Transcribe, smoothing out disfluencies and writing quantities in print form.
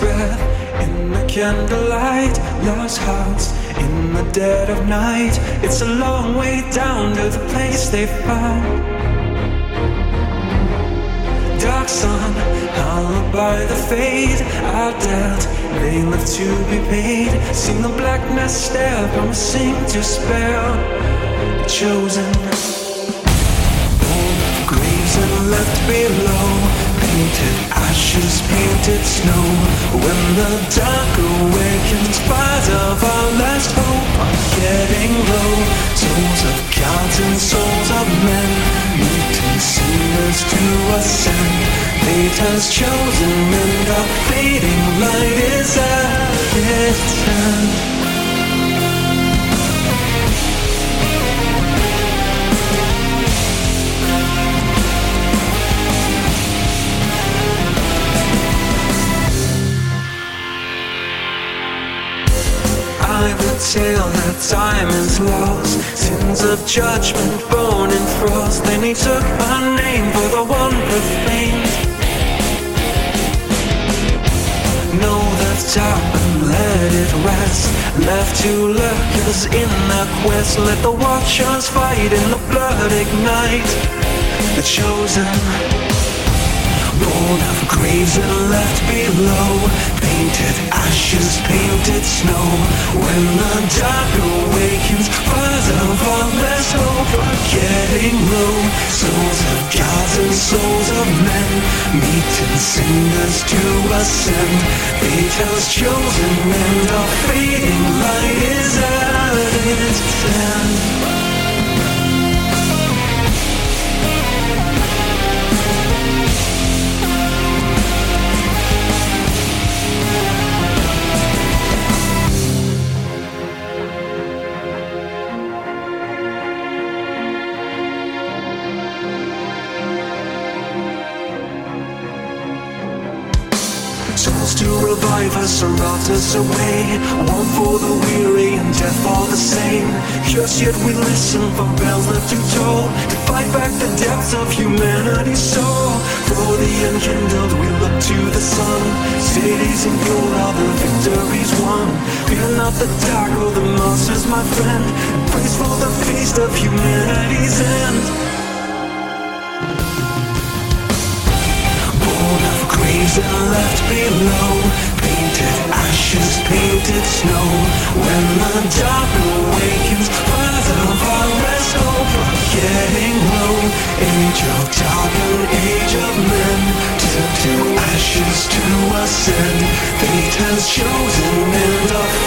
breath in the candlelight, lost hearts in the dead of night. It's a long way down to the place they found. Dark sun, hallowed by the fade. I dealt, they live to be paid. Seen the blackness stare, promising to spare. Chosen, born graves and left below. Painted ashes, painted snow. When the dark awakens, fires of our last hope are getting low. Souls of gods and souls of men, meeting sinners to ascend. Fate has chosen and the fading light is at its end. I would tell that time is lost, sins of judgment born in frost. Then he took my name for the one profaned. Know the top and let it rest, left to lurkers in their quest. Let the watchers fight in the blood ignite. The chosen, born of graves and left below. Painted ashes, painted snow. When the dark awakens, fires of our last hope are getting low. Souls of gods and souls of men, meeting sinners to ascend. Fate has chosen and our fading light is at its end. Souls to revive us or rout us away. One for the weary and death for the sane. Just yet we listen for bells left to toll, to fight back the depths of humanity's soul. For the enkindled we look to the sun. Cities in gold, all the victories won. Fear not the dark or the monsters, my friend. Praise for the feast of humanity's end. Graves and left below, painted ashes, painted snow. When the dark awakens, fires of our last hope are getting low. Age of dark and age of men, turned to ashes to ascend. Fate has chosen and our